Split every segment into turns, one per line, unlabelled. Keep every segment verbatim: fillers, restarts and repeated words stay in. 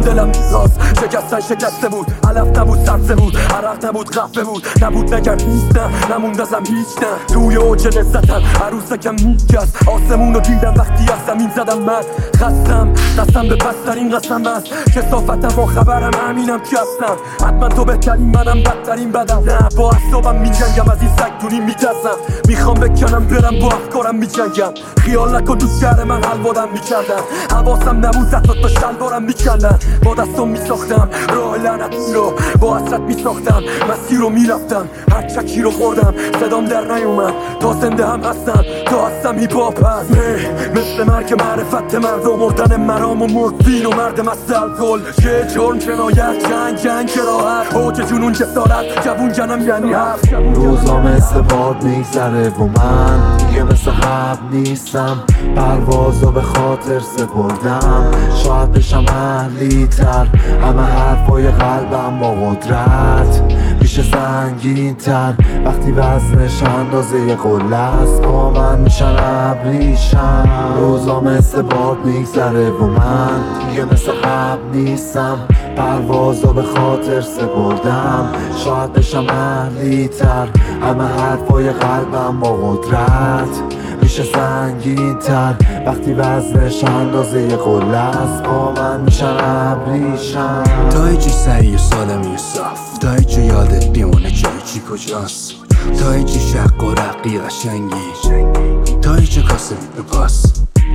دلم میخواست. شکستن شکسته بود، علف نبود سبزه بود، عرق نبود قهوه بود، نبود نگرد نیست نه نموند ازم هیچ نه. توی اوج لذتم عروسکم میکست، آسمون رو دیدم وقتی از زمین زدم. من خستم قسم به پسترین قسم است، کثافتم و خبرم همینم که هستم. حتما تو بهترین منم بدترین بدم، نه با اعصابم میجنگم، از این سگدونی میترسم. میخوام بکنم برم با افکارم میجنگم. خیال نکن دوست کرده من حلوادم میکردم، حواسم نبود زد تا شلوارم میکندن. با دستم میساختم راه لعنتی رو، با حسرت میساختم مسیر رو میرفتم. هر چکی رو خوردم صدام در نیومد، تا زنده هم هستم تا هستم هیپ هاپ هست. مثل مرگ معرفت مرد و مردن مرام و مردین و مرد مست الکل. یه جرم جنایت جنگ جنگ کراهت، اوج جنون جسارت جوون جنم یعنی هفت.
روزا مثل باد میگذره و من دیگه مثل قبل نیستم. پروازا به خاطر سپردم، شاید بشم اهلی تر. همه حرفای قلبم با قدرت میشه سنگین تر. وقتی وزنش اندازه یه قله است، با من میشن ابریشم. روزا مثل باد میگذره و من دیگه مثل قبل نیستم. پروازا به خاطر سپردم، شاید بشم اهلی تر. همه حرفای قلبم با قدرت میشه سنگین تر. وقتی وزنش اندازه یه قله است، با من میشن ابریشم.
تا یه جی سریع و سالمی و صاف، تا یه جا یادت بیمونه جای چی کجاست، تا یه جا شق و رقی قشنگی، تا یه جا کاسه به پاس،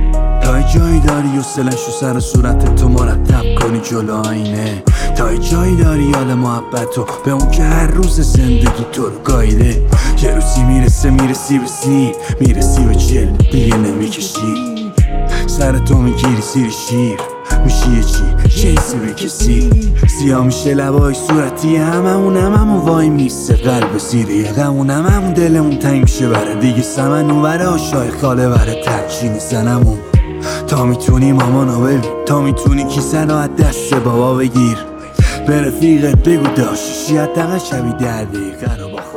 تا یه جایی داری و سلش و سر و صورت تو مرتب کنی جلو آینه، تا یه جایی داری یاد محبتو به اون که هر روز زندگی تو رو گایده. یه روزی میرسه میرسی به سی، میرسی به چل دیگه نمیکشی. سر تو میگیری سیر شیر، میشی یه چی چیزی به کسی. سیاه میشه لبای صورتی هممون، هممون وای میسته قلب سیری غمون، هممون دلمون تنگ میشه بره دیگه سمن اون بره شای خاله بره ترچینی زنمون. تا میتونی مامانو ببین، تا میتونی کیسه رو از دست بابا بگیر. به رفیقت بگو داشتی حداقل شبی در دقیقه رو با